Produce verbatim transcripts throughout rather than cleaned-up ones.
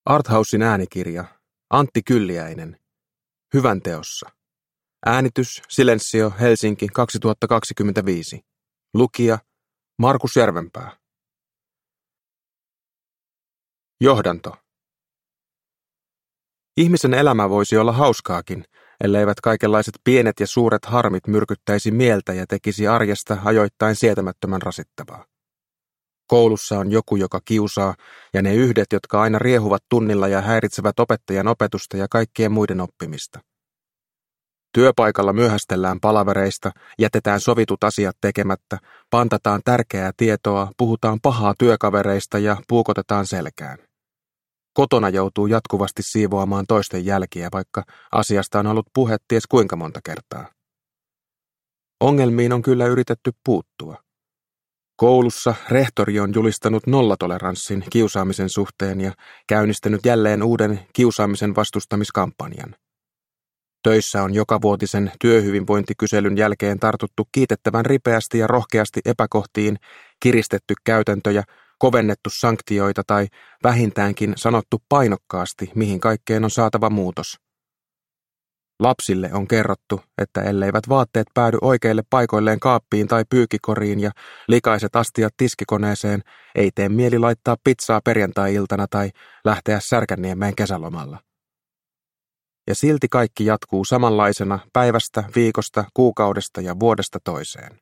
Arthausin äänikirja, Antti Kylliäinen, Hyvän teossa. Äänitys, Silensio, Helsinki kaksituhattakaksikymmentäviisi. Lukija, Markus Järvenpää. Johdanto. Ihmisen elämä voisi olla hauskaakin, elleivät kaikenlaiset pienet ja suuret harmit myrkyttäisi mieltä ja tekisi arjesta ajoittain sietämättömän rasittavaa. Koulussa on joku, joka kiusaa, ja ne yhdet, jotka aina riehuvat tunnilla ja häiritsevät opettajan opetusta ja kaikkien muiden oppimista. Työpaikalla myöhästellään palavereista, jätetään sovitut asiat tekemättä, pantataan tärkeää tietoa, puhutaan pahaa työkavereista ja puukotetaan selkään. Kotona joutuu jatkuvasti siivoamaan toisten jälkiä, vaikka asiasta on ollut puhe ties kuinka monta kertaa. Ongelmiin on kyllä yritetty puuttua. Koulussa rehtori on julistanut nollatoleranssin kiusaamisen suhteen ja käynnistänyt jälleen uuden kiusaamisen vastustamiskampanjan. Töissä on jokavuotisen työhyvinvointikyselyn jälkeen tartuttu kiitettävän ripeästi ja rohkeasti epäkohtiin, kiristetty käytäntöjä, kovennettu sanktioita tai vähintäänkin sanottu painokkaasti, mihin kaikkeen on saatava muutos. Lapsille on kerrottu, että elleivät vaatteet päädy oikeille paikoilleen kaappiin tai pyykkikoriin ja likaiset astiat tiskikoneeseen, ei tee mieli laittaa pizzaa perjantai-iltana tai lähteä Särkänniemeen kesälomalla. Ja silti kaikki jatkuu samanlaisena päivästä, viikosta, kuukaudesta ja vuodesta toiseen.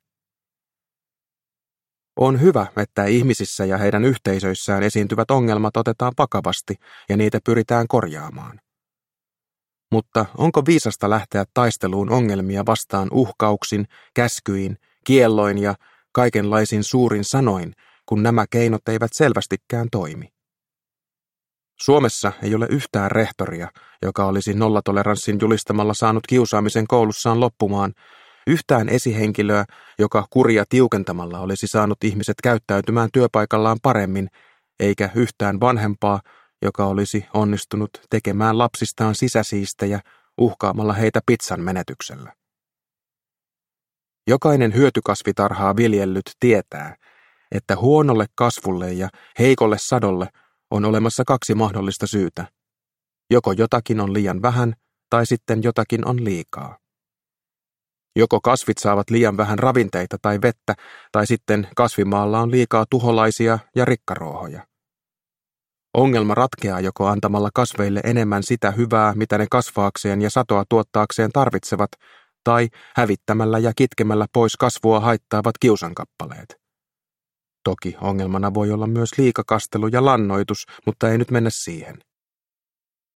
On hyvä, että ihmisissä ja heidän yhteisöissään esiintyvät ongelmat otetaan vakavasti ja niitä pyritään korjaamaan. Mutta onko viisasta lähteä taisteluun ongelmia vastaan uhkauksin, käskyin, kielloin ja kaikenlaisin suurin sanoin, kun nämä keinot eivät selvästikään toimi? Suomessa ei ole yhtään rehtoria, joka olisi nollatoleranssin julistamalla saanut kiusaamisen koulussaan loppumaan, yhtään esihenkilöä, joka kuria tiukentamalla olisi saanut ihmiset käyttäytymään työpaikallaan paremmin, eikä yhtään vanhempaa, joka olisi onnistunut tekemään lapsistaan sisäsiistejä uhkaamalla heitä pizzan menetyksellä. Jokainen hyötykasvitarhaa viljellyt tietää, että huonolle kasvulle ja heikolle sadolle on olemassa kaksi mahdollista syytä. Joko jotakin on liian vähän, tai sitten jotakin on liikaa. Joko kasvit saavat liian vähän ravinteita tai vettä, tai sitten kasvimaalla on liikaa tuholaisia ja rikkaruohoja. Ongelma ratkeaa joko antamalla kasveille enemmän sitä hyvää, mitä ne kasvaakseen ja satoa tuottaakseen tarvitsevat, tai hävittämällä ja kitkemällä pois kasvua haittaavat kiusankappaleet. Toki ongelmana voi olla myös liikakastelu ja lannoitus, mutta ei nyt mennä siihen.